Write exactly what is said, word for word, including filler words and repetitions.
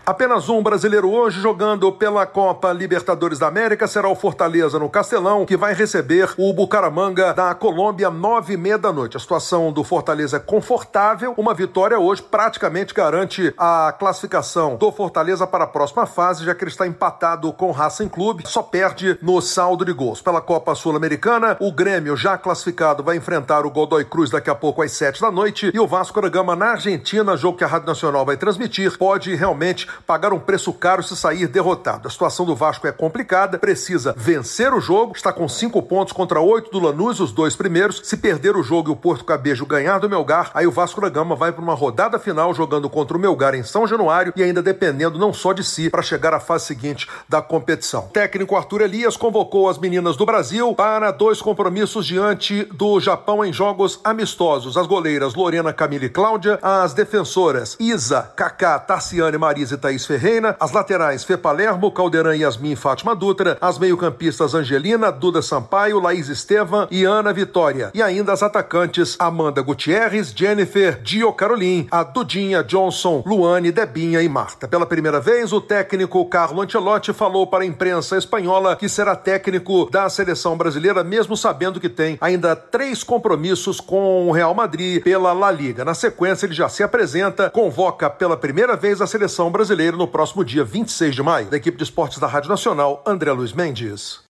Apenas um brasileiro hoje jogando pela Copa Libertadores da América será o Fortaleza no Castelão, que vai receber o Bucaramanga da Colômbia nove e meia da noite. A situação do Fortaleza é confortável, uma vitória hoje praticamente garante a classificação do Fortaleza para a próxima fase, já que ele está empatado com o Racing Clube, só perde no saldo de gols. Pela Copa Sul-Americana, o Grêmio, já classificado, vai enfrentar o Godoy Cruz daqui a pouco às sete da noite, e o Vasco da Gama na Argentina, jogo que a Rádio Nacional vai transmitir, pode realmente pagar um preço caro se sair derrotado. A situação do Vasco é complicada, precisa vencer o jogo, está com cinco pontos contra oito do Lanús, os dois primeiros. Se perder o jogo e o Porto Cabejo ganhar do Melgar, aí o Vasco da Gama vai para uma rodada final jogando contra o Melgar em São Januário e ainda dependendo não só de si para chegar à fase seguinte da competição. O técnico Arthur Elias convocou as meninas do Brasil para dois compromissos diante do Japão em jogos amistosos. As goleiras Lorena, Camila e Cláudia, as defensoras Isa, Kaká, Tarciane, Marisa e Thaís Ferreira, as laterais Fê Palermo, Caldeirão, Yasmin e Fátima Dutra, as meio-campistas Angelina, Duda Sampaio, Laís Estevam e Ana Vitória, e ainda as atacantes Amanda Gutierrez, Jennifer, Dio Caroline, a Dudinha, Johnson, Luane, Debinha e Marta. Pela primeira vez, o técnico Carlo Ancelotti falou para a imprensa espanhola que será técnico da seleção brasileira, mesmo sabendo que tem ainda três compromissos com o Real Madrid pela La Liga. Na sequência, ele já se apresenta, convoca pela primeira vez a seleção brasileira no próximo dia vinte e seis de maio. Da equipe de esportes da Rádio Nacional, André Luiz Mendes.